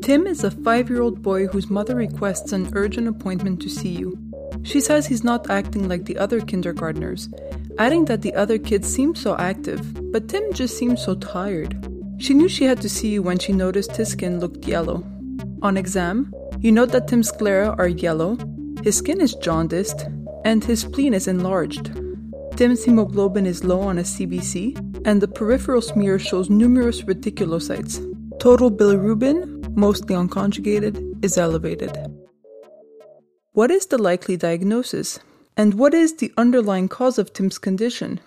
Tim is a 5-year-old boy whose mother requests an urgent appointment to see you. She says he's not acting like the other kindergartners, adding that the other kids seem so active, but Tim just seems so tired. She knew she had to see you when she noticed his skin looked yellow. On exam, you note that Tim's sclera are yellow, his skin is jaundiced, and his spleen is enlarged. Tim's hemoglobin is low on a CBC, and the peripheral smear shows numerous reticulocytes. Total bilirubin, mostly unconjugated, is elevated. What is the likely diagnosis? And what is the underlying cause of Tim's condition?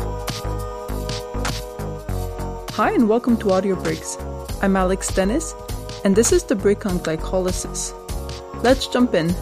Hi and welcome to Audio Breaks. I'm Alex Dennis, and this is the break on glycolysis. Let's jump in.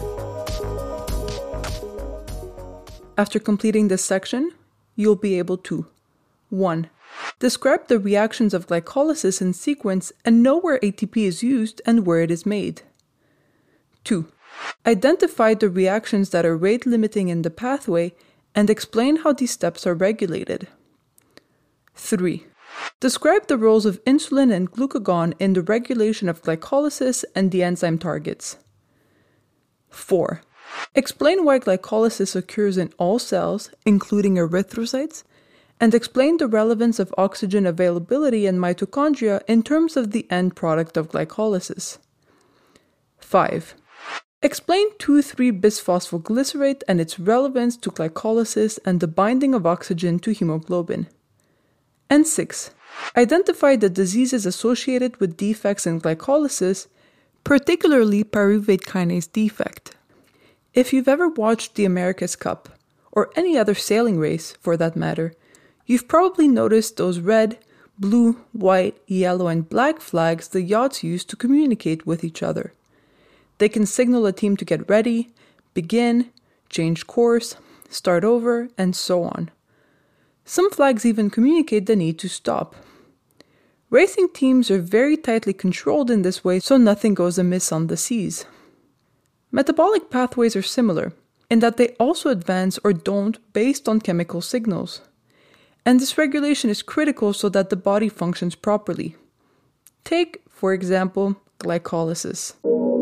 After completing this section, you'll be able to 1. Describe the reactions of glycolysis in sequence and know where ATP is used and where it is made. 2. Identify the reactions that are rate limiting in the pathway and explain how these steps are regulated. 3. Describe the roles of insulin and glucagon in the regulation of glycolysis and the enzyme targets. 4. Explain why glycolysis occurs in all cells, including erythrocytes, and explain the relevance of oxygen availability in mitochondria in terms of the end product of glycolysis. 5. Explain 2,3-bisphosphoglycerate and its relevance to glycolysis and the binding of oxygen to hemoglobin. And 6. Identify the diseases associated with defects in glycolysis, particularly pyruvate kinase defect. If you've ever watched the America's Cup, or any other sailing race for that matter, you've probably noticed those red, blue, white, yellow, and black flags the yachts use to communicate with each other. They can signal a team to get ready, begin, change course, start over, and so on. Some flags even communicate the need to stop. Racing teams are very tightly controlled in this way so nothing goes amiss on the seas. Metabolic pathways are similar, in that they also advance or don't based on chemical signals. And this regulation is critical so that the body functions properly. Take, for example, glycolysis.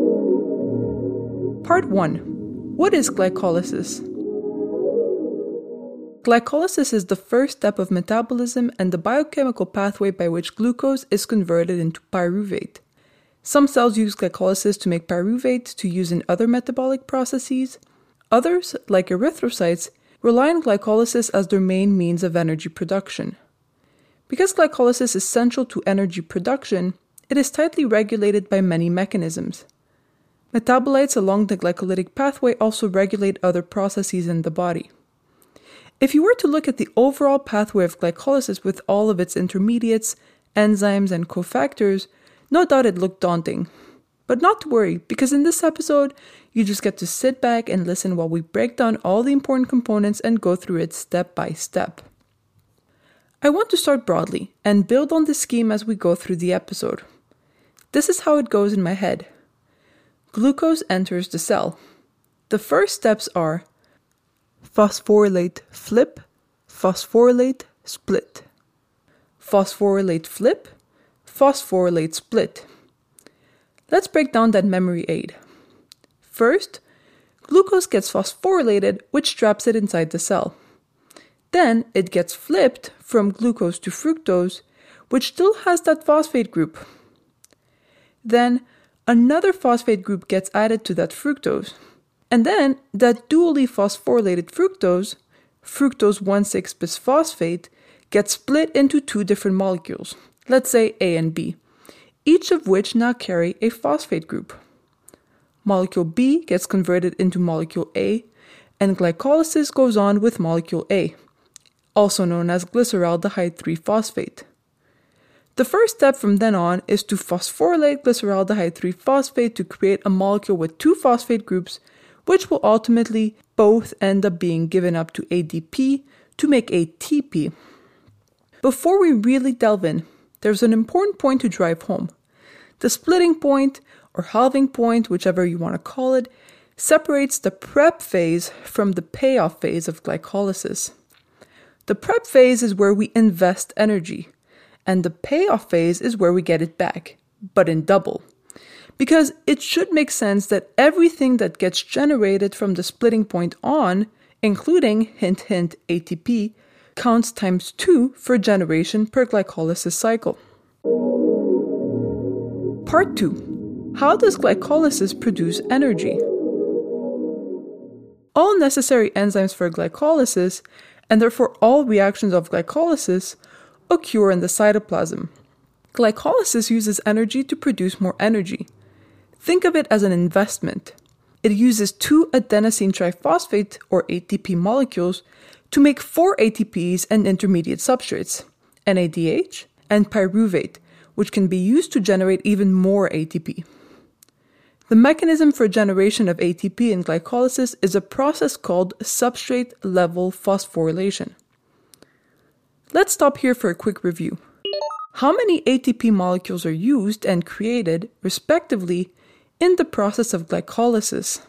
Part 1. What is glycolysis? Glycolysis is the first step of metabolism and the biochemical pathway by which glucose is converted into pyruvate. Some cells use glycolysis to make pyruvate to use in other metabolic processes. Others, like erythrocytes, rely on glycolysis as their main means of energy production. Because glycolysis is central to energy production, it is tightly regulated by many mechanisms. Metabolites along the glycolytic pathway also regulate other processes in the body. If you were to look at the overall pathway of glycolysis with all of its intermediates, enzymes, and cofactors, no doubt it'd look daunting. But not to worry, because in this episode, you just get to sit back and listen while we break down all the important components and go through it step by step. I want to start broadly and build on this scheme as we go through the episode. This is how it goes in my head. Glucose enters the cell. The first steps are phosphorylate flip, phosphorylate split. Phosphorylate flip, phosphorylate split. Let's break down that memory aid. First, glucose gets phosphorylated, which traps it inside the cell. Then it gets flipped from glucose to fructose, which still has that phosphate group. Then another phosphate group gets added to that fructose. And then that dually phosphorylated fructose, fructose 1,6-bisphosphate, gets split into two different molecules, let's say A and B, each of which now carry a phosphate group. Molecule B gets converted into molecule A, and glycolysis goes on with molecule A, also known as glyceraldehyde 3-phosphate. The first step from then on is to phosphorylate glyceraldehyde 3-phosphate to create a molecule with two phosphate groups, which will ultimately both end up being given up to ADP to make ATP. Before we really delve in, there's an important point to drive home. The splitting point, or halving point, whichever you want to call it, separates the prep phase from the payoff phase of glycolysis. The prep phase is where we invest energy, and the payoff phase is where we get it back, but in double. because it should make sense that everything that gets generated from the splitting point on, including hint hint ATP, counts times 2 for generation per glycolysis cycle. Part 2. How does glycolysis produce energy? All necessary enzymes for glycolysis, and therefore all reactions of glycolysis, occur in the cytoplasm. Glycolysis uses energy to produce more energy. Think of it as an investment. It uses 2 adenosine triphosphate, or ATP molecules, to make 4 ATPs and intermediate substrates, NADH and pyruvate, which can be used to generate even more ATP. The mechanism for generation of ATP in glycolysis is a process called substrate-level phosphorylation. Let's stop here for a quick review. How many ATP molecules are used and created, respectively, in the process of glycolysis?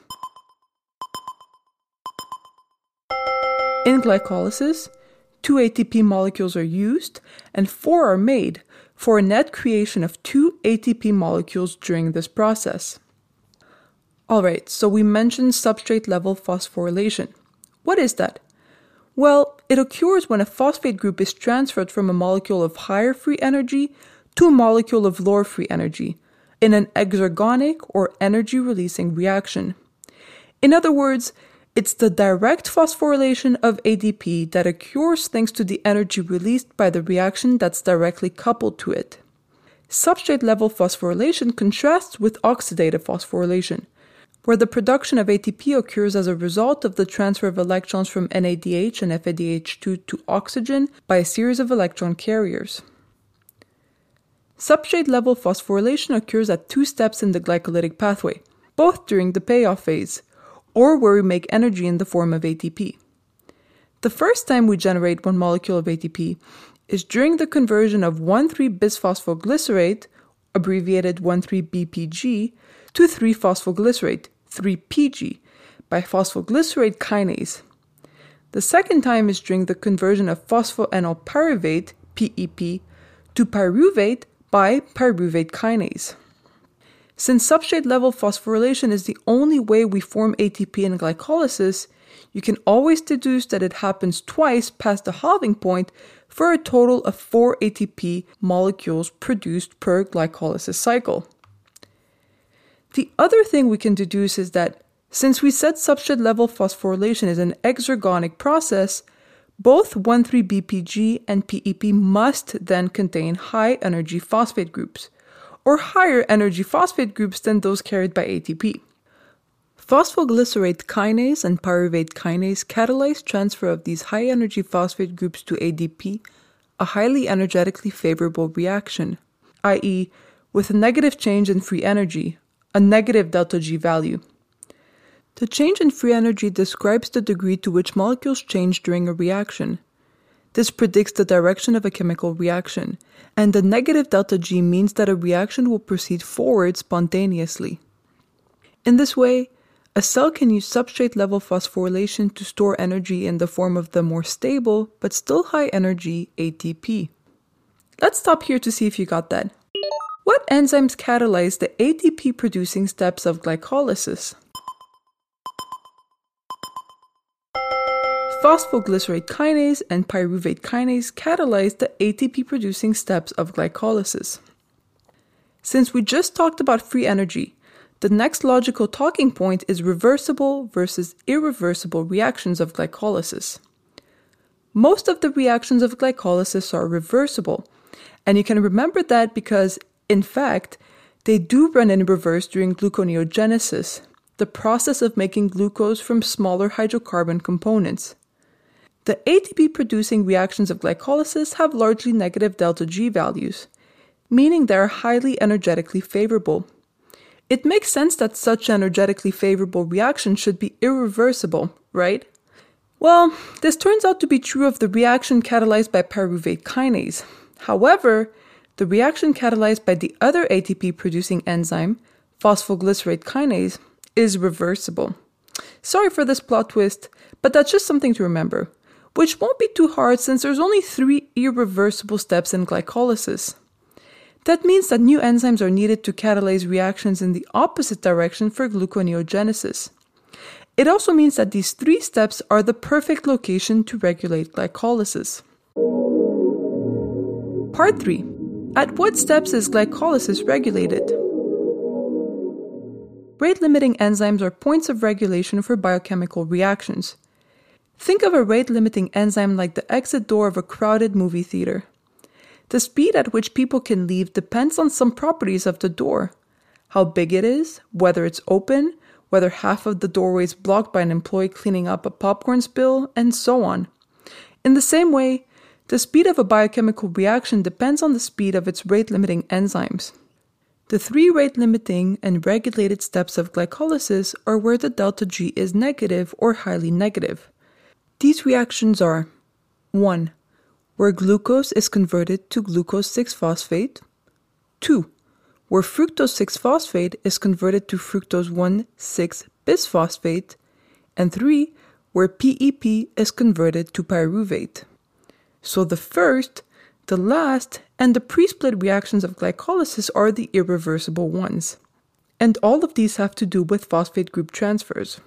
In glycolysis, 2 ATP molecules are used and 4 are made, for a net creation of 2 ATP molecules during this process. Alright, so we mentioned substrate-level phosphorylation. What is that? Well, it occurs when a phosphate group is transferred from a molecule of higher free energy to a molecule of lower free energy in an exergonic or energy-releasing reaction. In other words, it's the direct phosphorylation of ADP that occurs thanks to the energy released by the reaction that's directly coupled to it. Substrate-level phosphorylation contrasts with oxidative phosphorylation, where the production of ATP occurs as a result of the transfer of electrons from NADH and FADH2 to oxygen by a series of electron carriers. Substrate-level phosphorylation occurs at 2 steps in the glycolytic pathway, both during the payoff phase, or where we make energy in the form of ATP. The first time we generate one molecule of ATP is during the conversion of 1,3-bisphosphoglycerate, abbreviated 1,3-BPG, to 3-phosphoglycerate, 3-PG, by phosphoglycerate kinase. The second time is during the conversion of phosphoenol pyruvate, PEP, to pyruvate by pyruvate kinase. Since substrate-level phosphorylation is the only way we form ATP in glycolysis, you can always deduce that it happens twice past the halving point for a total of 4 ATP molecules produced per glycolysis cycle. The other thing we can deduce is that since we said substrate-level phosphorylation is an exergonic process, both 1,3-BPG and PEP must then contain high-energy phosphate groups, or higher energy phosphate groups than those carried by ATP. Phosphoglycerate kinase and pyruvate kinase catalyze transfer of these high-energy phosphate groups to ADP, a highly energetically favorable reaction, i.e., with a negative change in free energy, a negative delta G value. The change in free energy describes the degree to which molecules change during a reaction. This predicts the direction of a chemical reaction, and the negative delta G means that a reaction will proceed forward spontaneously. In this way, a cell can use substrate-level phosphorylation to store energy in the form of the more stable but still high-energy ATP. Let's stop here to see if you got that. What enzymes catalyze the ATP-producing steps of glycolysis? Phosphoglycerate kinase and pyruvate kinase catalyze the ATP-producing steps of glycolysis. Since we just talked about free energy, the next logical talking point is reversible versus irreversible reactions of glycolysis. Most of the reactions of glycolysis are reversible, and you can remember that because, in fact, they do run in reverse during gluconeogenesis, the process of making glucose from smaller hydrocarbon components. The ATP-producing reactions of glycolysis have largely negative delta G values, meaning they are highly energetically favorable. It makes sense that such energetically favorable reactions should be irreversible, right? Well, this turns out to be true of the reaction catalyzed by pyruvate kinase. However, the reaction catalyzed by the other ATP-producing enzyme, phosphoglycerate kinase, is reversible. Sorry for this plot twist, but that's just something to remember, which won't be too hard since there's only 3 irreversible steps in glycolysis. That means that new enzymes are needed to catalyze reactions in the opposite direction for gluconeogenesis. It also means that these 3 steps are the perfect location to regulate glycolysis. Part 3. At what steps is glycolysis regulated? Rate-limiting enzymes are points of regulation for biochemical reactions. Think of a rate-limiting enzyme like the exit door of a crowded movie theater. The speed at which people can leave depends on some properties of the door: how big it is, whether it's open, whether half of the doorway is blocked by an employee cleaning up a popcorn spill, and so on. In the same way, the speed of a biochemical reaction depends on the speed of its rate-limiting enzymes. The 3 rate-limiting and regulated steps of glycolysis are where the delta G is negative or highly negative. These reactions are: 1. Where glucose is converted to glucose 6-phosphate. 2. Where fructose 6-phosphate is converted to fructose 1,6-bisphosphate. And 3. Where PEP is converted to pyruvate. So the first, the last, and the pre-split reactions of glycolysis are the irreversible ones. And all of these have to do with phosphate group transfers.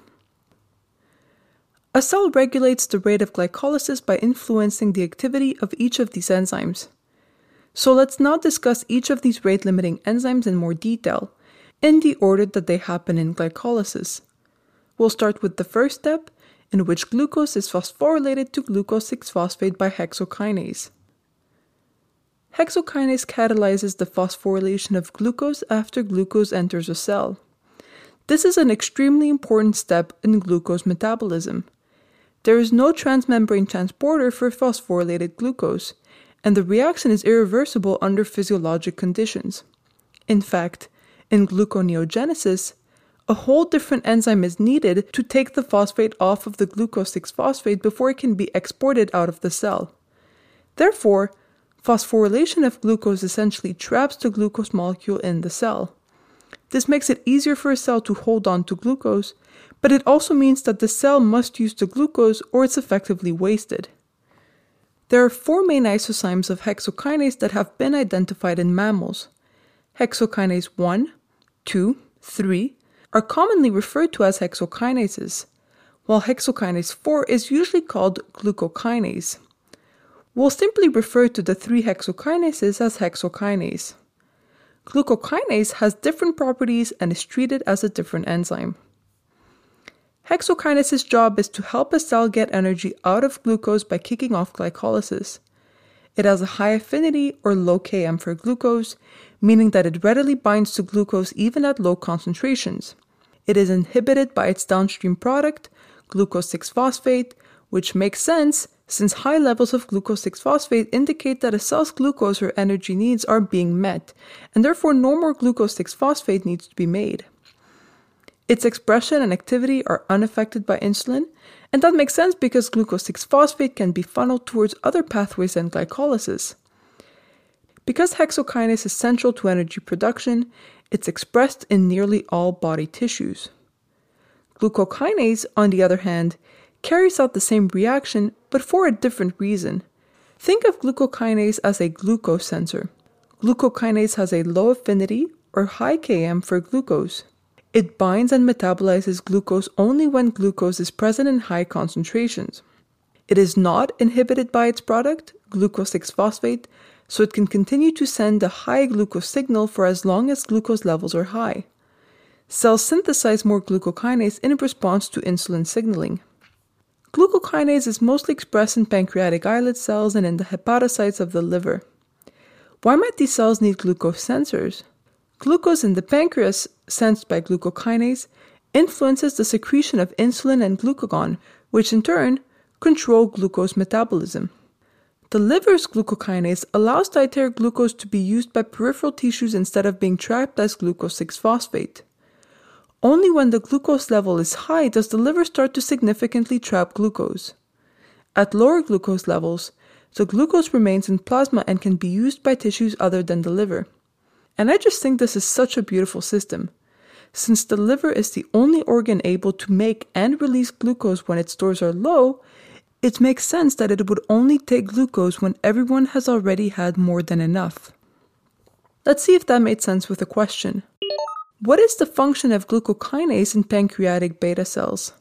A cell regulates the rate of glycolysis by influencing the activity of each of these enzymes. So let's now discuss each of these rate-limiting enzymes in more detail, in the order that they happen in glycolysis. We'll start with the first step, in which glucose is phosphorylated to glucose 6-phosphate by hexokinase. Hexokinase catalyzes the phosphorylation of glucose after glucose enters a cell. This is an extremely important step in glucose metabolism. There is no transmembrane transporter for phosphorylated glucose, and the reaction is irreversible under physiologic conditions. In fact, in gluconeogenesis, a whole different enzyme is needed to take the phosphate off of the glucose 6-phosphate before it can be exported out of the cell. Therefore, phosphorylation of glucose essentially traps the glucose molecule in the cell. This makes it easier for a cell to hold on to glucose, but it also means that the cell must use the glucose or it's effectively wasted. There are 4 main isozymes of hexokinase that have been identified in mammals. Hexokinase 1, 2, 3 are commonly referred to as hexokinases, while hexokinase 4 is usually called glucokinase. We'll simply refer to the 3 hexokinases as hexokinase. Glucokinase has different properties and is treated as a different enzyme. Hexokinase's job is to help a cell get energy out of glucose by kicking off glycolysis. It has a high affinity or low Km for glucose, meaning that it readily binds to glucose even at low concentrations. It is inhibited by its downstream product, glucose 6-phosphate, which makes sense since high levels of glucose 6-phosphate indicate that a cell's glucose or energy needs are being met, and therefore no more glucose 6-phosphate needs to be made. Its expression and activity are unaffected by insulin, and that makes sense because glucose 6-phosphate can be funneled towards other pathways than glycolysis. Because hexokinase is central to energy production, it's expressed in nearly all body tissues. Glucokinase, on the other hand, carries out the same reaction, but for a different reason. Think of glucokinase as a glucose sensor. Glucokinase has a low affinity, or high Km, for glucose. It binds and metabolizes glucose only when glucose is present in high concentrations. It is not inhibited by its product, glucose 6-phosphate, so it can continue to send a high glucose signal for as long as glucose levels are high. Cells synthesize more glucokinase in response to insulin signaling. Glucokinase is mostly expressed in pancreatic islet cells and in the hepatocytes of the liver. Why might these cells need glucose sensors? Glucose in the pancreas, sensed by glucokinase, influences the secretion of insulin and glucagon, which in turn control glucose metabolism. The liver's glucokinase allows dietary glucose to be used by peripheral tissues instead of being trapped as glucose 6-phosphate. Only when the glucose level is high does the liver start to significantly trap glucose. At lower glucose levels, the glucose remains in plasma and can be used by tissues other than the liver. And I just think this is such a beautiful system. Since the liver is the only organ able to make and release glucose when its stores are low, it makes sense that it would only take glucose when everyone has already had more than enough. Let's see if that made sense with a question. What is the function of glucokinase in pancreatic beta cells?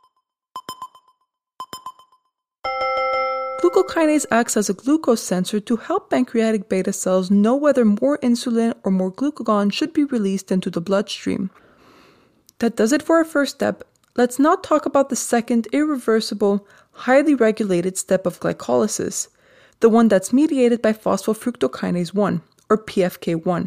Glucokinase acts as a glucose sensor to help pancreatic beta cells know whether more insulin or more glucagon should be released into the bloodstream. That does it for our first step. Let's now talk about the second irreversible, highly regulated step of glycolysis, the one that's mediated by phosphofructokinase 1, or PFK1.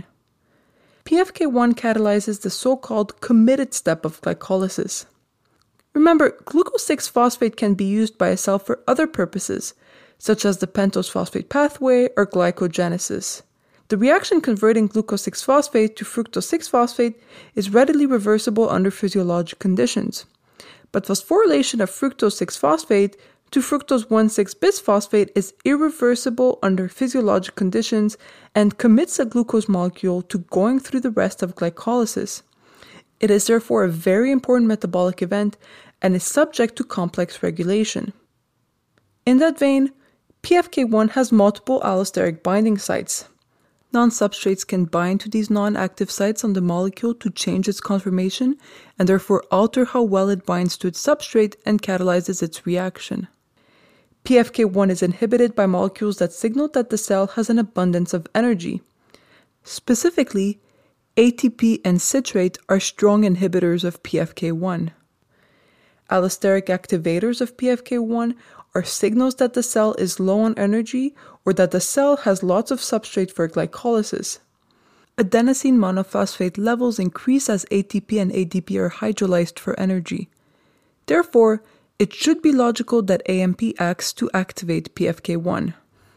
PFK1 catalyzes the so-called committed step of glycolysis. Remember, glucose 6-phosphate can be used by a cell for other purposes, such as the pentose phosphate pathway or glycogenesis. The reaction converting glucose 6-phosphate to fructose 6-phosphate is readily reversible under physiologic conditions. But phosphorylation of fructose 6-phosphate to fructose 1,6-bisphosphate is irreversible under physiologic conditions and commits a glucose molecule to going through the rest of glycolysis. It is therefore a very important metabolic event and is subject to complex regulation. In that vein, PFK1 has multiple allosteric binding sites. Non-substrates can bind to these non-active sites on the molecule to change its conformation and therefore alter how well it binds to its substrate and catalyzes its reaction. PFK1 is inhibited by molecules that signal that the cell has an abundance of energy. Specifically, ATP and citrate are strong inhibitors of PFK1. Allosteric activators of PFK1 are signals that the cell is low on energy or that the cell has lots of substrate for glycolysis. Adenosine monophosphate levels increase as ATP and ADP are hydrolyzed for energy. Therefore, it should be logical that AMP acts to activate PFK1.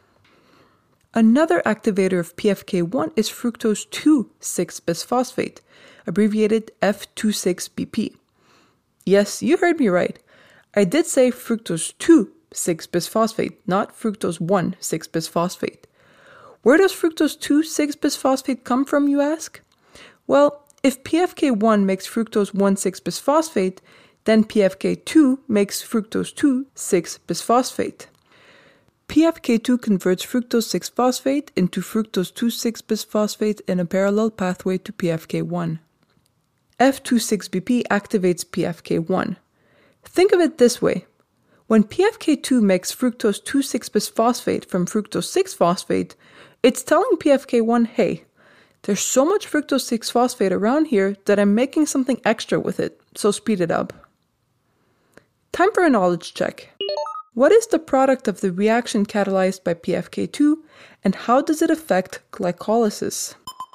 Another activator of PFK1 is fructose 2,6-bisphosphate, abbreviated F26BP. Yes, you heard me right. I did say fructose 2,6-bisphosphate, not fructose 1,6-bisphosphate. Where does fructose 2,6-bisphosphate come from, you ask? Well, if PFK1 makes fructose 1,6-bisphosphate, then PFK2 makes fructose 2,6-bisphosphate. PFK2 converts fructose 6-phosphate into fructose 2,6-bisphosphate in a parallel pathway to PFK1. F26BP activates PFK1. Think of it this way. When PFK2 makes fructose 2,6-bisphosphate from fructose 6-phosphate, it's telling PFK1, hey, there's so much fructose 6-phosphate around here that I'm making something extra with it, so speed it up. Time for a knowledge check. What is the product of the reaction catalyzed by PFK2, and how does it affect glycolysis?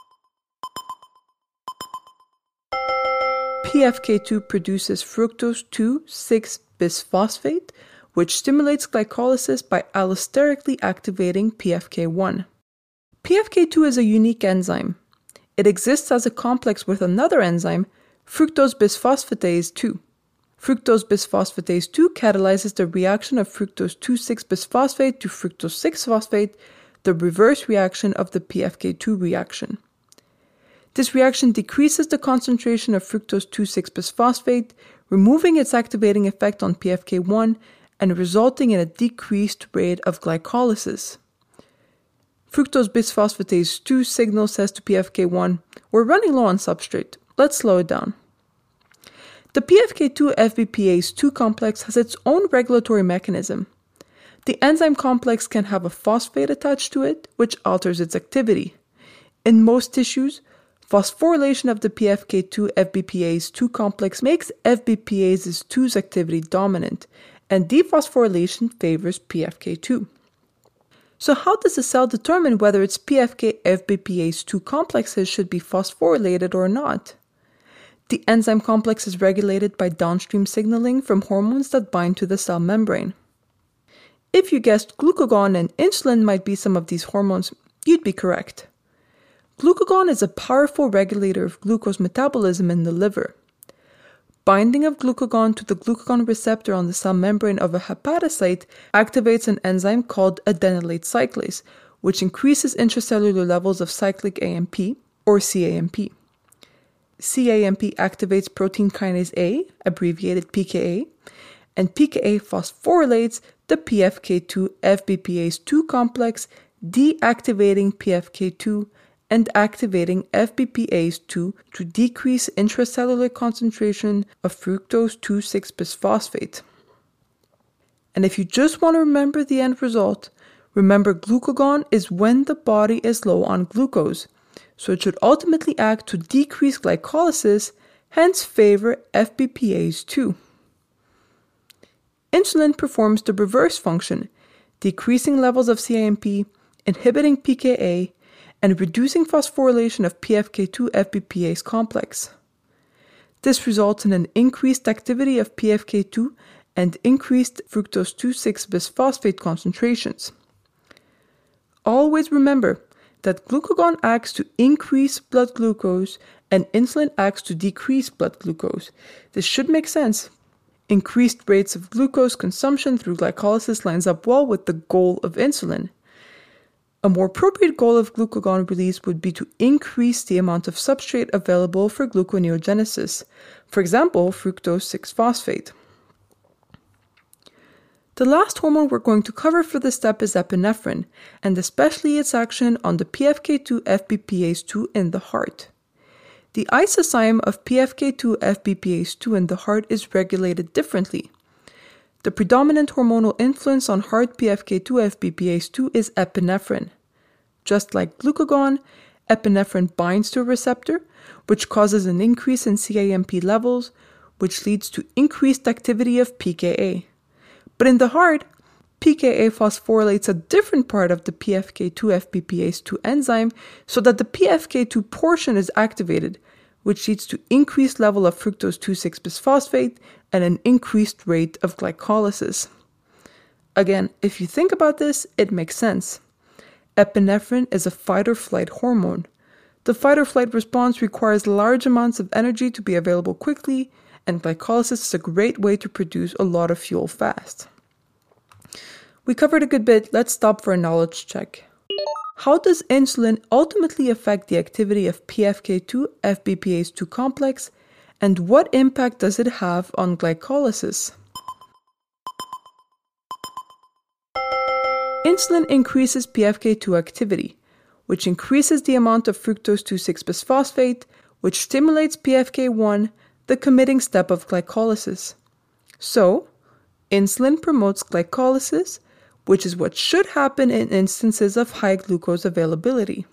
PFK2 produces fructose 2,6-bisphosphate, which stimulates glycolysis by allosterically activating PFK1. PFK2 is a unique enzyme. It exists as a complex with another enzyme, fructose bisphosphatase 2. Fructose bisphosphatase 2 catalyzes the reaction of fructose 2,6-bisphosphate to fructose 6-phosphate, the reverse reaction of the PFK2 reaction. This reaction decreases the concentration of fructose 2,6-bisphosphate, removing its activating effect on PFK1 and resulting in a decreased rate of glycolysis. Fructose bisphosphatase 2 signal says to PFK1, we're running low on substrate. Let's slow it down. The PFK2 FBPase 2 complex has its own regulatory mechanism. The enzyme complex can have a phosphate attached to it, which alters its activity. In most tissues, phosphorylation of the PFK2 FBPase 2 complex makes FBPase 2's activity dominant, and dephosphorylation favors PFK2. So how does the cell determine whether its PFK FBPase 2 complexes should be phosphorylated or not? The enzyme complex is regulated by downstream signaling from hormones that bind to the cell membrane. If you guessed glucagon and insulin might be some of these hormones, you'd be correct. Glucagon is a powerful regulator of glucose metabolism in the liver. Binding of glucagon to the glucagon receptor on the cell membrane of a hepatocyte activates an enzyme called adenylate cyclase, which increases intracellular levels of cyclic AMP, or CAMP. CAMP activates protein kinase A, abbreviated PKA, and PKA phosphorylates the PFK2 FBPase 2 complex, deactivating PFK2 and activating FBPase2 to decrease intracellular concentration of fructose 2,6-bisphosphate. And if you just want to remember the end result, remember glucagon is when the body is low on glucose, so it should ultimately act to decrease glycolysis, hence favor FBPase2. Insulin performs the reverse function, decreasing levels of CAMP, inhibiting pKa, and reducing phosphorylation of PFK2 FBPase complex. This results in an increased activity of PFK2 and increased fructose 2,6-bisphosphate concentrations. Always remember that glucagon acts to increase blood glucose and insulin acts to decrease blood glucose. This should make sense. Increased rates of glucose consumption through glycolysis lines up well with the goal of insulin. A more appropriate goal of glucagon release would be to increase the amount of substrate available for gluconeogenesis, for example, fructose 6-phosphate. The last hormone we're going to cover for this step is epinephrine, and especially its action on the PFK2 FBPase2 in the heart. The isozyme of PFK2 FBPase2 in the heart is regulated differently. The predominant hormonal influence on heart PFK2 FBPase2 is epinephrine. Just like glucagon, epinephrine binds to a receptor, which causes an increase in CAMP levels, which leads to increased activity of pKa. But in the heart, pKa phosphorylates a different part of the PFK2 FBPase2 enzyme so that the PFK2 portion is activated, which leads to increased level of fructose 2,6-bisphosphate and an increased rate of glycolysis. Again, if you think about this, it makes sense. Epinephrine is a fight-or-flight hormone. The fight-or-flight response requires large amounts of energy to be available quickly, and glycolysis is a great way to produce a lot of fuel fast. We covered a good bit, let's stop for a knowledge check. How does insulin ultimately affect the activity of PFK2 FBPase2 complex, and what impact does it have on glycolysis? Insulin increases PFK2 activity, which increases the amount of fructose 2,6-bisphosphate, which stimulates PFK1, the committing step of glycolysis. So, insulin promotes glycolysis, which is what should happen in instances of high glucose availability.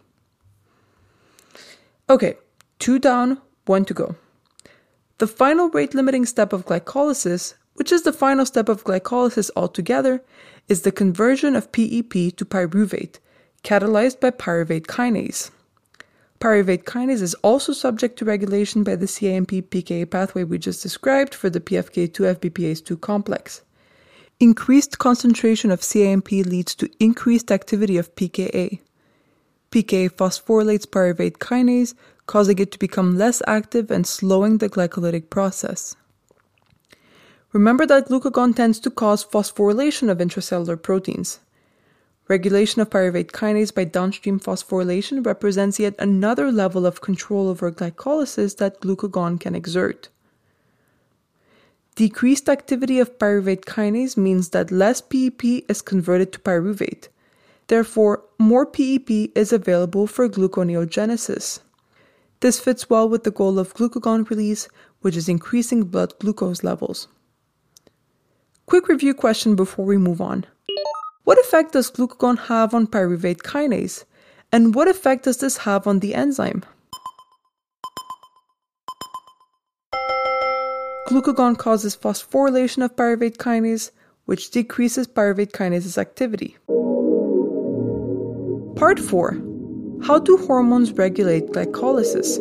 Okay, 2 down, 1 to go. The final rate-limiting step of glycolysis, which is the final step of glycolysis altogether, is the conversion of PEP to pyruvate, catalyzed by pyruvate kinase. Pyruvate kinase is also subject to regulation by the CAMP-PKA pathway we just described for the PFK2 FBPase2 complex. Increased concentration of CAMP leads to increased activity of pKa. pKa phosphorylates pyruvate kinase, causing it to become less active and slowing the glycolytic process. Remember that glucagon tends to cause phosphorylation of intracellular proteins. Regulation of pyruvate kinase by downstream phosphorylation represents yet another level of control over glycolysis that glucagon can exert. Decreased activity of pyruvate kinase means that less PEP is converted to pyruvate. Therefore, more PEP is available for gluconeogenesis. This fits well with the goal of glucagon release, which is increasing blood glucose levels. Quick review question before we move on. What effect does glucagon have on pyruvate kinase? And what effect does this have on the enzyme? Glucagon causes phosphorylation of pyruvate kinase, which decreases pyruvate kinase's activity. Part 4. How do hormones regulate glycolysis?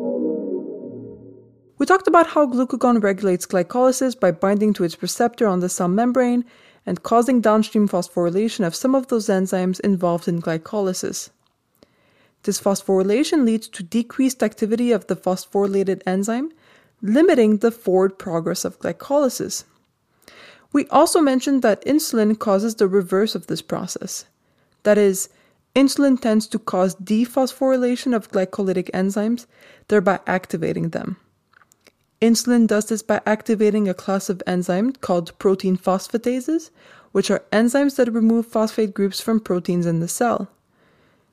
We talked about how glucagon regulates glycolysis by binding to its receptor on the cell membrane and causing downstream phosphorylation of some of those enzymes involved in glycolysis. This phosphorylation leads to decreased activity of the phosphorylated enzyme, limiting the forward progress of glycolysis. We also mentioned that insulin causes the reverse of this process. That is, insulin tends to cause dephosphorylation of glycolytic enzymes, thereby activating them. Insulin does this by activating a class of enzymes called protein phosphatases, which are enzymes that remove phosphate groups from proteins in the cell.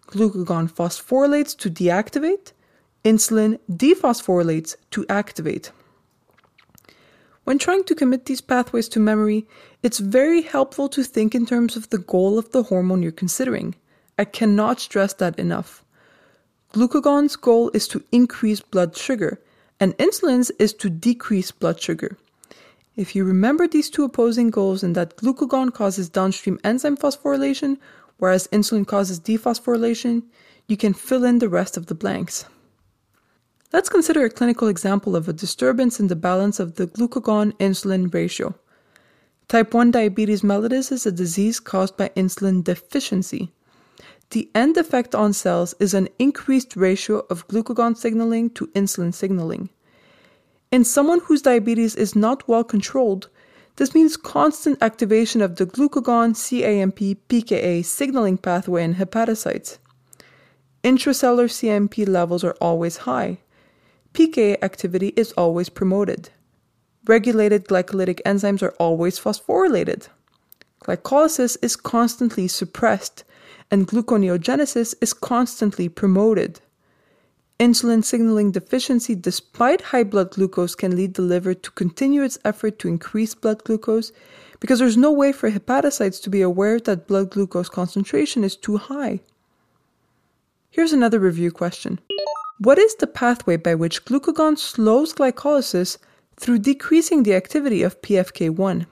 Glucagon phosphorylates to deactivate, insulin dephosphorylates to activate. When trying to commit these pathways to memory, it's very helpful to think in terms of the goal of the hormone you're considering. I cannot stress that enough. Glucagon's goal is to increase blood sugar, and insulin's is to decrease blood sugar. If you remember these two opposing goals and that glucagon causes downstream enzyme phosphorylation, whereas insulin causes dephosphorylation, you can fill in the rest of the blanks. Let's consider a clinical example of a disturbance in the balance of the glucagon-insulin ratio. Type 1 diabetes mellitus is a disease caused by insulin deficiency. The end effect on cells is an increased ratio of glucagon signaling to insulin signaling. In someone whose diabetes is not well controlled, this means constant activation of the glucagon-CAMP-PKA signaling pathway in hepatocytes. Intracellular CAMP levels are always high. PKA activity is always promoted. Regulated glycolytic enzymes are always phosphorylated. Glycolysis is constantly suppressed, and gluconeogenesis is constantly promoted. Insulin signaling deficiency despite high blood glucose can lead the liver to continue its effort to increase blood glucose because there's no way for hepatocytes to be aware that blood glucose concentration is too high. Here's another review question. What is the pathway by which glucagon slows glycolysis through decreasing the activity of PFK1?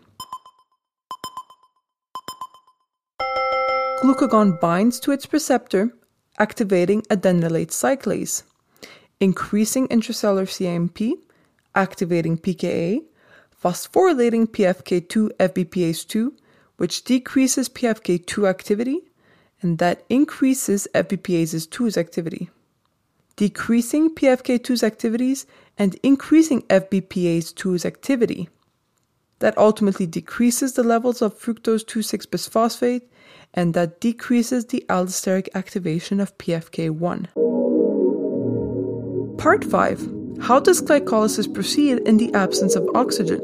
Glucagon binds to its receptor, activating adenylate cyclase, increasing intracellular CAMP, activating PKA, phosphorylating PFK2 FBPase2, which decreases PFK2 activity, and that increases FBPase2's activity. Decreasing PFK2's activities and increasing FBPase2's activity. That ultimately decreases the levels of fructose 2,6-bisphosphate, and that decreases the allosteric activation of PFK1. Part 5. How does glycolysis proceed in the absence of oxygen?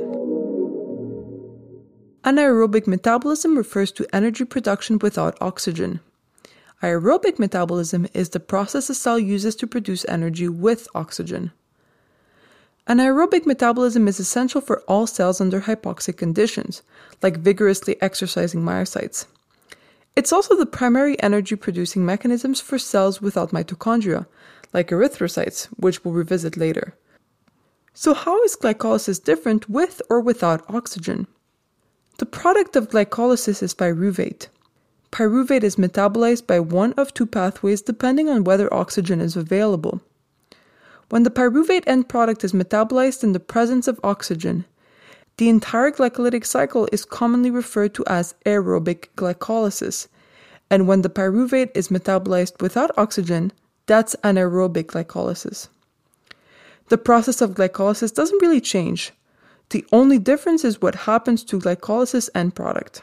Anaerobic metabolism refers to energy production without oxygen. Aerobic metabolism is the process a cell uses to produce energy with oxygen. Anaerobic metabolism is essential for all cells under hypoxic conditions, like vigorously exercising myocytes. It's also the primary energy-producing mechanisms for cells without mitochondria, like erythrocytes, which we'll revisit later. So how is glycolysis different with or without oxygen? The product of glycolysis is pyruvate. Pyruvate is metabolized by one of two pathways depending on whether oxygen is available. When the pyruvate end product is metabolized in the presence of oxygen, the entire glycolytic cycle is commonly referred to as aerobic glycolysis, and when the pyruvate is metabolized without oxygen, that's anaerobic glycolysis. The process of glycolysis doesn't really change. The only difference is what happens to glycolysis end product.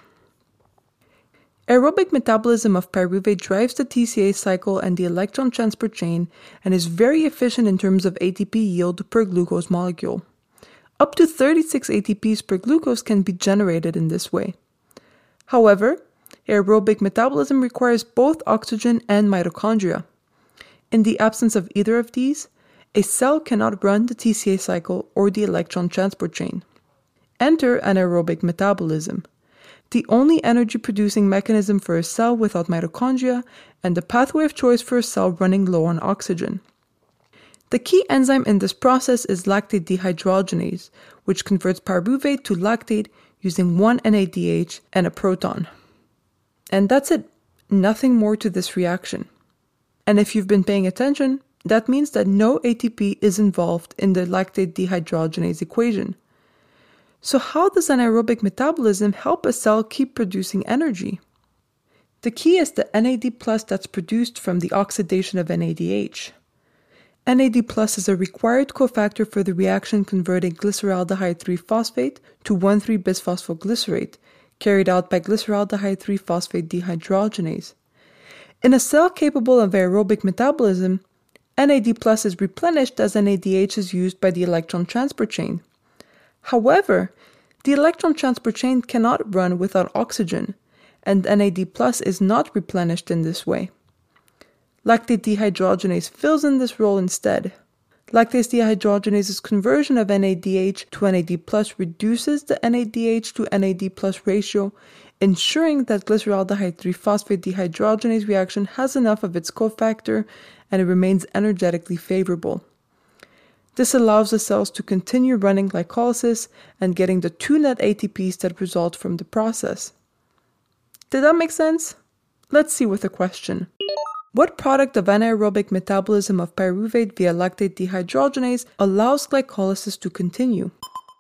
Aerobic metabolism of pyruvate drives the TCA cycle and the electron transport chain and is very efficient in terms of ATP yield per glucose molecule. Up to 36 ATPs per glucose can be generated in this way. However, aerobic metabolism requires both oxygen and mitochondria. In the absence of either of these, a cell cannot run the TCA cycle or the electron transport chain. Enter anaerobic metabolism, the only energy-producing mechanism for a cell without mitochondria and the pathway of choice for a cell running low on oxygen. The key enzyme in this process is lactate dehydrogenase, which converts pyruvate to lactate using one NADH and a proton. And that's it. Nothing more to this reaction. And if you've been paying attention, that means that no ATP is involved in the lactate dehydrogenase equation. So how does anaerobic metabolism help a cell keep producing energy? The key is the NAD+ that's produced from the oxidation of NADH. NAD+ is a required cofactor for the reaction converting glyceraldehyde 3-phosphate to 1,3-bisphosphoglycerate, carried out by glyceraldehyde 3-phosphate dehydrogenase. In a cell capable of aerobic metabolism, NAD+ is replenished as NADH is used by the electron transport chain. However, the electron transport chain cannot run without oxygen, and NAD+ is not replenished in this way. Lactate dehydrogenase fills in this role instead. Lactase dehydrogenase's conversion of NADH to NAD+ reduces the NADH to NAD+ ratio, ensuring that glyceraldehyde 3-phosphate dehydrogenase reaction has enough of its cofactor and it remains energetically favorable. This allows the cells to continue running glycolysis and getting the 2 net ATPs that result from the process. Did that make sense? Let's see with a question. What product of anaerobic metabolism of pyruvate via lactate dehydrogenase allows glycolysis to continue?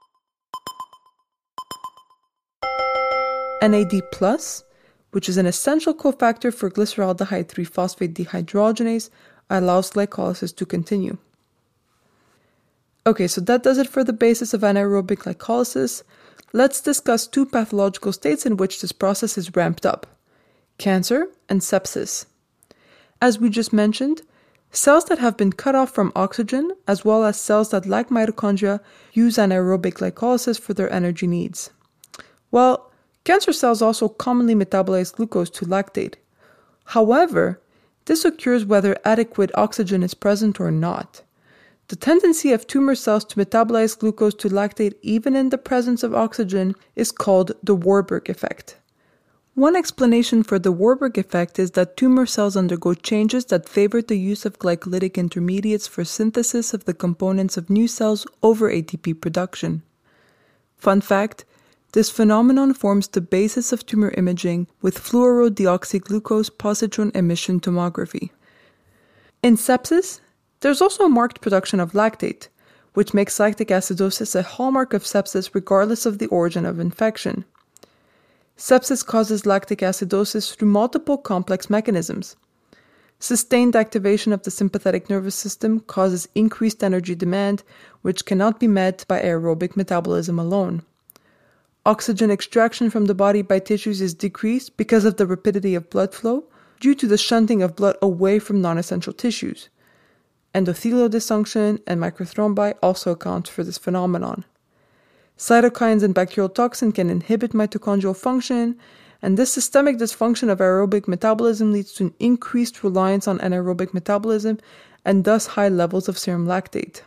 NAD+, which is an essential cofactor for glyceraldehyde 3-phosphate dehydrogenase, allows glycolysis to continue. Okay, so that does it for the basis of anaerobic glycolysis. Let's discuss 2 pathological states in which this process is ramped up: cancer and sepsis. As we just mentioned, cells that have been cut off from oxygen, as well as cells that lack mitochondria, use anaerobic glycolysis for their energy needs. Well, cancer cells also commonly metabolize glucose to lactate. However, this occurs whether adequate oxygen is present or not. The tendency of tumor cells to metabolize glucose to lactate even in the presence of oxygen is called the Warburg effect. One explanation for the Warburg effect is that tumor cells undergo changes that favor the use of glycolytic intermediates for synthesis of the components of new cells over ATP production. Fun fact, this phenomenon forms the basis of tumor imaging with fluorodeoxyglucose positron emission tomography. In sepsis, there's also a marked production of lactate, which makes lactic acidosis a hallmark of sepsis regardless of the origin of infection. Sepsis causes lactic acidosis through multiple complex mechanisms. Sustained activation of the sympathetic nervous system causes increased energy demand, which cannot be met by aerobic metabolism alone. Oxygen extraction from the body by tissues is decreased because of the rapidity of blood flow due to the shunting of blood away from non-essential tissues. Endothelial dysfunction and microthrombi also account for this phenomenon. Cytokines and bacterial toxin can inhibit mitochondrial function, and this systemic dysfunction of aerobic metabolism leads to an increased reliance on anaerobic metabolism and thus high levels of serum lactate.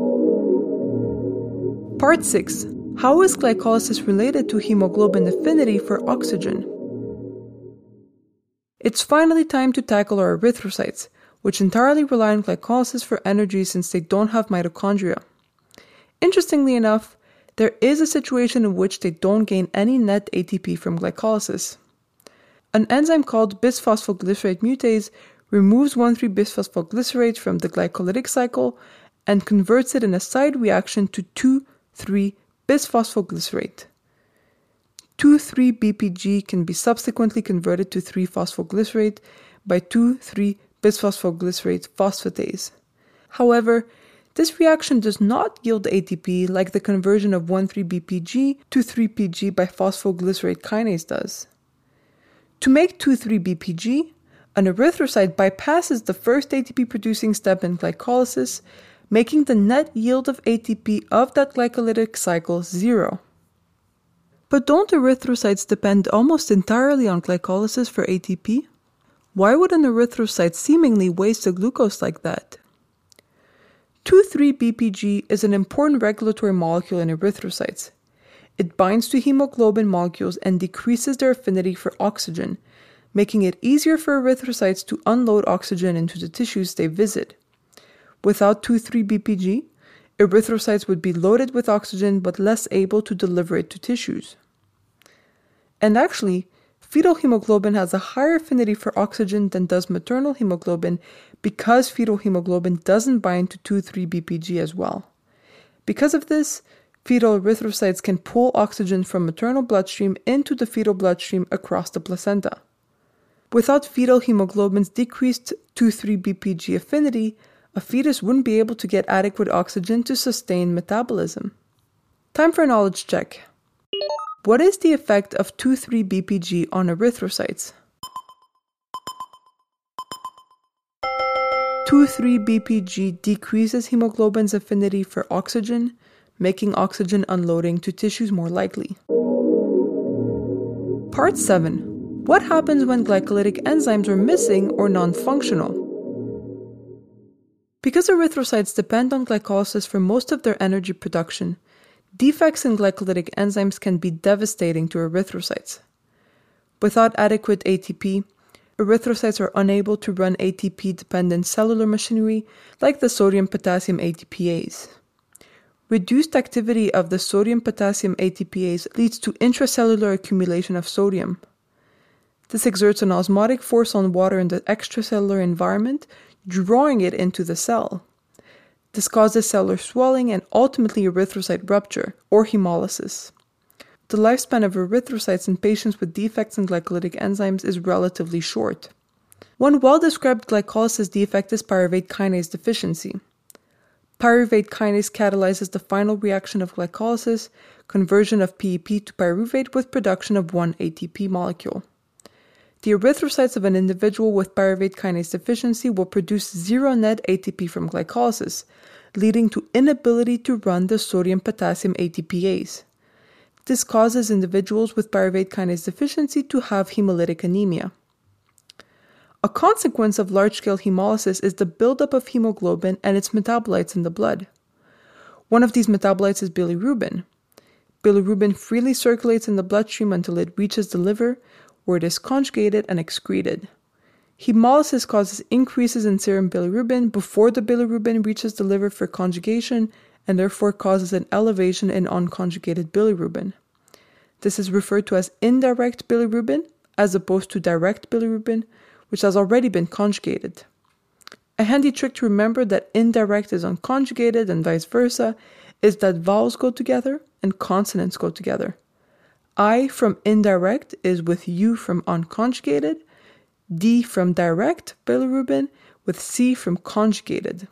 Part 6. How is glycolysis related to hemoglobin affinity for oxygen? It's finally time to tackle our erythrocytes, which entirely rely on glycolysis for energy since they don't have mitochondria. Interestingly enough, there is a situation in which they don't gain any net ATP from glycolysis. An enzyme called bisphosphoglycerate mutase removes 1,3-bisphosphoglycerate from the glycolytic cycle and converts it in a side reaction to 2,3-bisphosphoglycerate. 2,3-BPG can be subsequently converted to 3-phosphoglycerate by 2,3-bisphosphoglycerate phosphatase. However, this reaction does not yield ATP like the conversion of 1,3-BPG to 3-PG by phosphoglycerate kinase does. To make 2,3-BPG, an erythrocyte bypasses the first ATP-producing step in glycolysis, making the net yield of ATP of that glycolytic cycle 0. But don't erythrocytes depend almost entirely on glycolysis for ATP? Why would an erythrocyte seemingly waste the glucose like that? 2,3-BPG is an important regulatory molecule in erythrocytes. It binds to hemoglobin molecules and decreases their affinity for oxygen, making it easier for erythrocytes to unload oxygen into the tissues they visit. Without 2,3-BPG, erythrocytes would be loaded with oxygen but less able to deliver it to tissues. And actually, fetal hemoglobin has a higher affinity for oxygen than does maternal hemoglobin because fetal hemoglobin doesn't bind to 2,3-BPG as well. Because of this, fetal erythrocytes can pull oxygen from maternal bloodstream into the fetal bloodstream across the placenta. Without fetal hemoglobin's decreased 2,3-BPG affinity, a fetus wouldn't be able to get adequate oxygen to sustain metabolism. Time for a knowledge check. What is the effect of 2,3-BPG on erythrocytes? 2,3-BPG decreases hemoglobin's affinity for oxygen, making oxygen unloading to tissues more likely. Part 7. What happens when glycolytic enzymes are missing or non-functional? Because erythrocytes depend on glycolysis for most of their energy production, defects in glycolytic enzymes can be devastating to erythrocytes. Without adequate ATP, erythrocytes are unable to run ATP-dependent cellular machinery like the sodium-potassium ATPase. Reduced activity of the sodium-potassium ATPase leads to intracellular accumulation of sodium. This exerts an osmotic force on water in the extracellular environment, drawing it into the cell. This causes cellular swelling and ultimately erythrocyte rupture, or hemolysis. The lifespan of erythrocytes in patients with defects in glycolytic enzymes is relatively short. One well-described glycolysis defect is pyruvate kinase deficiency. Pyruvate kinase catalyzes the final reaction of glycolysis, conversion of PEP to pyruvate with production of one ATP molecule. The erythrocytes of an individual with pyruvate kinase deficiency will produce zero net ATP from glycolysis, leading to inability to run the sodium-potassium ATPase. This causes individuals with pyruvate kinase deficiency to have hemolytic anemia. A consequence of large-scale hemolysis is the buildup of hemoglobin and its metabolites in the blood. One of these metabolites is bilirubin. Bilirubin freely circulates in the bloodstream until it reaches the liver, where it is conjugated and excreted. Hemolysis causes increases in serum bilirubin before the bilirubin reaches the liver for conjugation and therefore causes an elevation in unconjugated bilirubin. This is referred to as indirect bilirubin as opposed to direct bilirubin, which has already been conjugated. A handy trick to remember that indirect is unconjugated and vice versa is that vowels go together and consonants go together. I from indirect is with U from unconjugated, D from direct bilirubin with C from conjugated.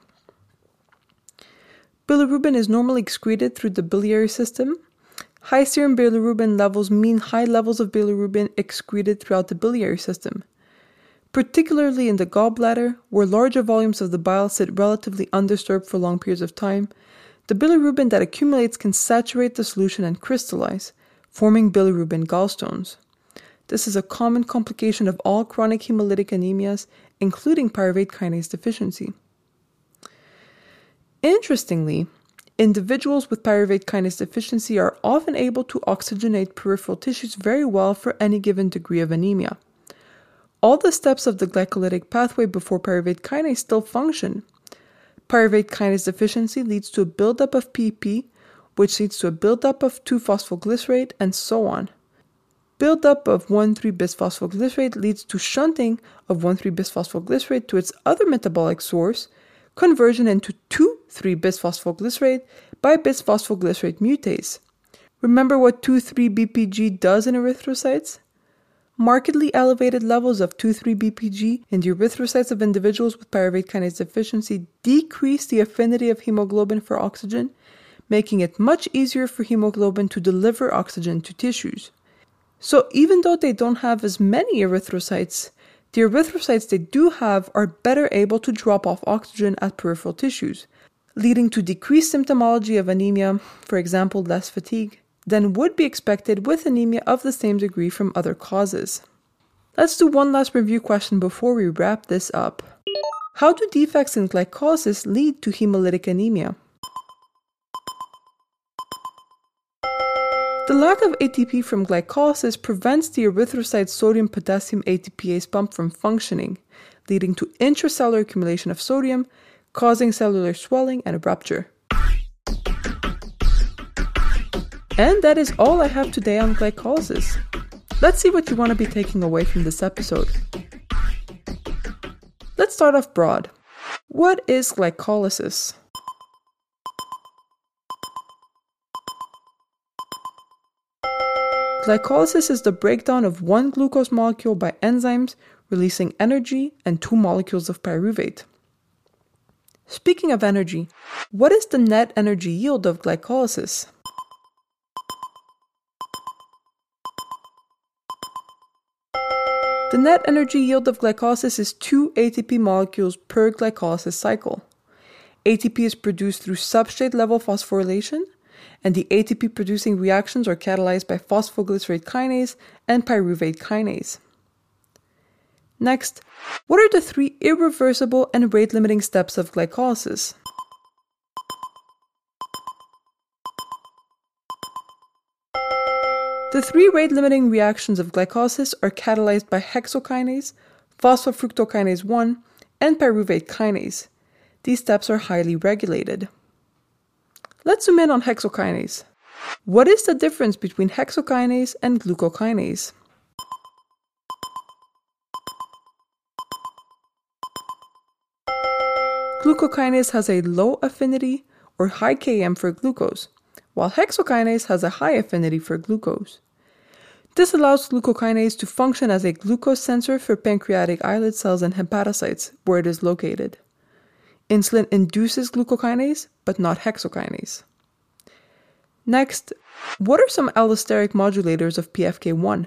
Bilirubin is normally excreted through the biliary system. High serum bilirubin levels mean high levels of bilirubin excreted throughout the biliary system. Particularly in the gallbladder, where larger volumes of the bile sit relatively undisturbed for long periods of time, the bilirubin that accumulates can saturate the solution and crystallize, forming bilirubin gallstones. This is a common complication of all chronic hemolytic anemias, including pyruvate kinase deficiency. Interestingly, individuals with pyruvate kinase deficiency are often able to oxygenate peripheral tissues very well for any given degree of anemia. All the steps of the glycolytic pathway before pyruvate kinase still function. Pyruvate kinase deficiency leads to a buildup of PEP, which leads to a buildup of 2-phosphoglycerate, and so on. Buildup of 1,3-bisphosphoglycerate leads to shunting of 1,3-bisphosphoglycerate to its other metabolic source, conversion into 2,3-bisphosphoglycerate by bisphosphoglycerate mutase. Remember what 2,3-BPG does in erythrocytes? Markedly elevated levels of 2,3-BPG in the erythrocytes of individuals with pyruvate kinase deficiency decrease the affinity of hemoglobin for oxygen, making it much easier for hemoglobin to deliver oxygen to tissues. So even though they don't have as many erythrocytes, the erythrocytes they do have are better able to drop off oxygen at peripheral tissues, leading to decreased symptomology of anemia, for example less fatigue, than would be expected with anemia of the same degree from other causes. Let's do one last review question before we wrap this up. How do defects in glycolysis lead to hemolytic anemia? The lack of ATP from glycolysis prevents the erythrocyte's sodium-potassium ATPase pump from functioning, leading to intracellular accumulation of sodium, causing cellular swelling and rupture. And that is all I have today on glycolysis. Let's see what you want to be taking away from this episode. Let's start off broad. What is glycolysis? Glycolysis is the breakdown of one glucose molecule by enzymes, releasing energy and 2 molecules of pyruvate. Speaking of energy, what is the net energy yield of glycolysis? The net energy yield of glycolysis is 2 ATP molecules per glycolysis cycle. ATP is produced through substrate-level phosphorylation, and the ATP-producing reactions are catalyzed by phosphoglycerate kinase and pyruvate kinase. Next, what are the 3 irreversible and rate-limiting steps of glycolysis? The 3 rate-limiting reactions of glycolysis are catalyzed by hexokinase, phosphofructokinase 1, and pyruvate kinase. These steps are highly regulated. Let's zoom in on hexokinase. What is the difference between hexokinase and glucokinase? Glucokinase has a low affinity or high Km for glucose, while hexokinase has a high affinity for glucose. This allows glucokinase to function as a glucose sensor for pancreatic islet cells and hepatocytes, where it is located. Insulin induces glucokinase, but not hexokinase. Next, what are some allosteric modulators of PFK1?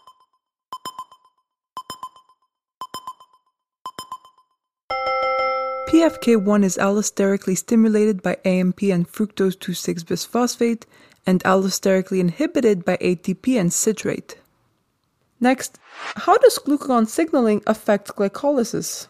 PFK1 is allosterically stimulated by AMP and fructose 2,6-bisphosphate and allosterically inhibited by ATP and citrate. Next, how does glucagon signaling affect glycolysis?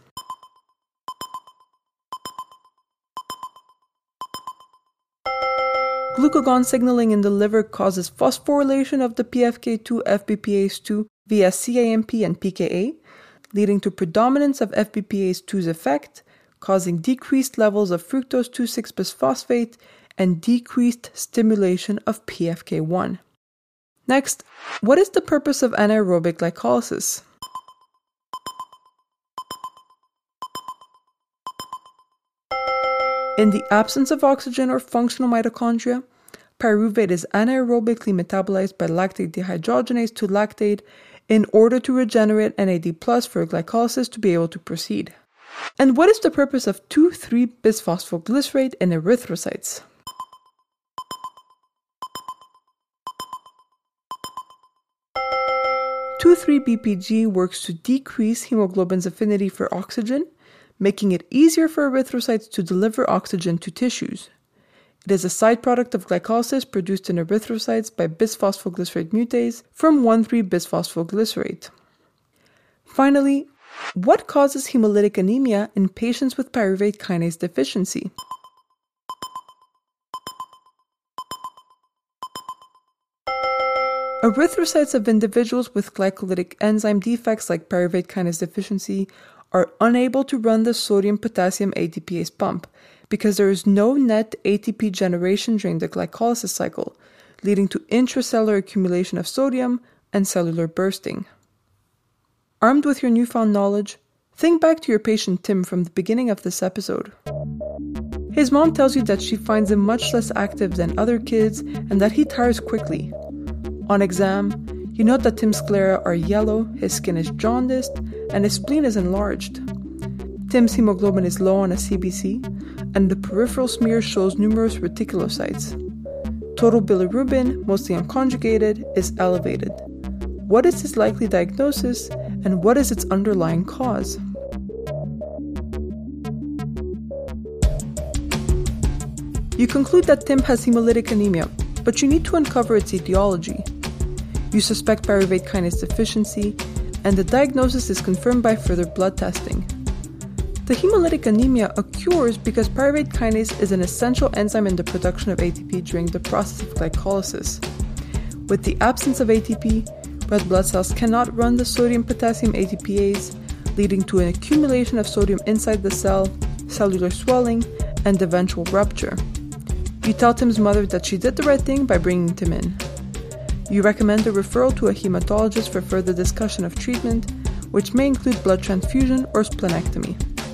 Glucagon signaling in the liver causes phosphorylation of the PFK2 FBPase2 via CAMP and pKa, leading to predominance of FBPase2's effect, causing decreased levels of fructose 2,6-bisphosphate and decreased stimulation of PFK1. Next, what is the purpose of anaerobic glycolysis? In the absence of oxygen or functional mitochondria, pyruvate is anaerobically metabolized by lactate dehydrogenase to lactate in order to regenerate NAD+ for glycolysis to be able to proceed. And what is the purpose of 2,3-bisphosphoglycerate in erythrocytes? (2,3-BPG) works to decrease hemoglobin's affinity for oxygen, making it easier for erythrocytes to deliver oxygen to tissues. It is a side product of glycolysis produced in erythrocytes by bisphosphoglycerate mutase from 1,3-bisphosphoglycerate. Finally, what causes hemolytic anemia in patients with pyruvate kinase deficiency? Erythrocytes of individuals with glycolytic enzyme defects like pyruvate kinase deficiency are unable to run the sodium-potassium ATPase pump because there is no net ATP generation during the glycolysis cycle, leading to intracellular accumulation of sodium and cellular bursting. Armed with your newfound knowledge, think back to your patient Tim from the beginning of this episode. His mom tells you that she finds him much less active than other kids and that he tires quickly. On exam, you note that Tim's sclera are yellow, his skin is jaundiced, and his spleen is enlarged. Tim's hemoglobin is low on a CBC, and the peripheral smear shows numerous reticulocytes. Total bilirubin, mostly unconjugated, is elevated. What is his likely diagnosis, and what is its underlying cause? You conclude that Tim has hemolytic anemia, but you need to uncover its etiology. You suspect pyruvate kinase deficiency, and the diagnosis is confirmed by further blood testing. The hemolytic anemia occurs because pyruvate kinase is an essential enzyme in the production of ATP during the process of glycolysis. With the absence of ATP, red blood cells cannot run the sodium-potassium ATPase, leading to an accumulation of sodium inside the cell, cellular swelling, and eventual rupture. You tell Tim's mother that she did the right thing by bringing Tim in. You recommend a referral to a hematologist for further discussion of treatment, which may include blood transfusion or splenectomy.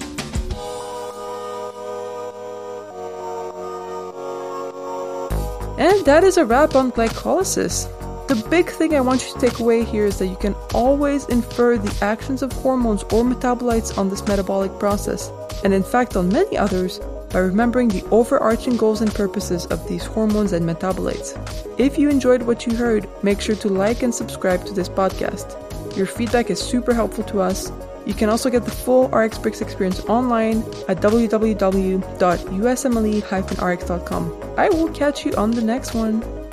And that is a wrap on glycolysis. The big thing I want you to take away here is that you can always infer the actions of hormones or metabolites on this metabolic process, and in fact on many others, by remembering the overarching goals and purposes of these hormones and metabolites. If you enjoyed what you heard, make sure to like and subscribe to this podcast. Your feedback is super helpful to us. You can also get the full RxBricks experience online at www.usmle-rx.com. I will catch you on the next one.